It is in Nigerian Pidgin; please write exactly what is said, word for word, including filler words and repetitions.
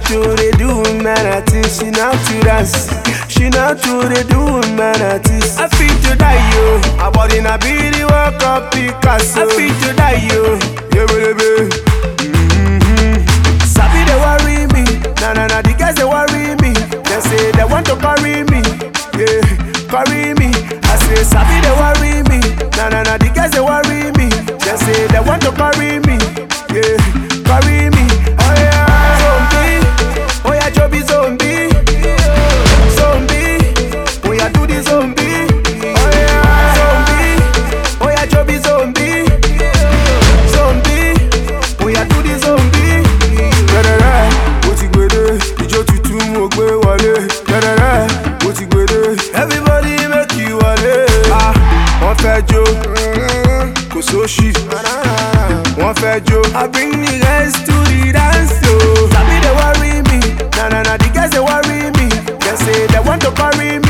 to the do man I think she know to dance. She know to the do man I think. I feel to die yo. I body na be the work of Picasso. I feel to die yo. Yeah baby. Mm-hmm. Sabi they worry me. Na na na the guys they worry me. They say they want to carry me. Yeah, carry me. I say Sabi they worry me. Na na na the guys they worry me. They say they want to carry me. Yeah, carry me. Oh yeah, zombie. Oh yeah, Joby zombie. Zombie. Oh yeah, do the zombie. Oh yeah, zombie. Oh yeah, Joby zombie. Zombie. Oh yeah, do the zombie. Da da da. Ó ti gbede. Ijó tuntun mo gbé wọlé. Da da da. Ó ti gbede. Everybody make you wọlé. Ah, wọ́n fẹ́ jó. Kò sóṣì. Wọ́n fẹ́ jó. I bring the guys to the dance show. Sabi they worry me. Na na na the guys they worry me. They say they want to carry me.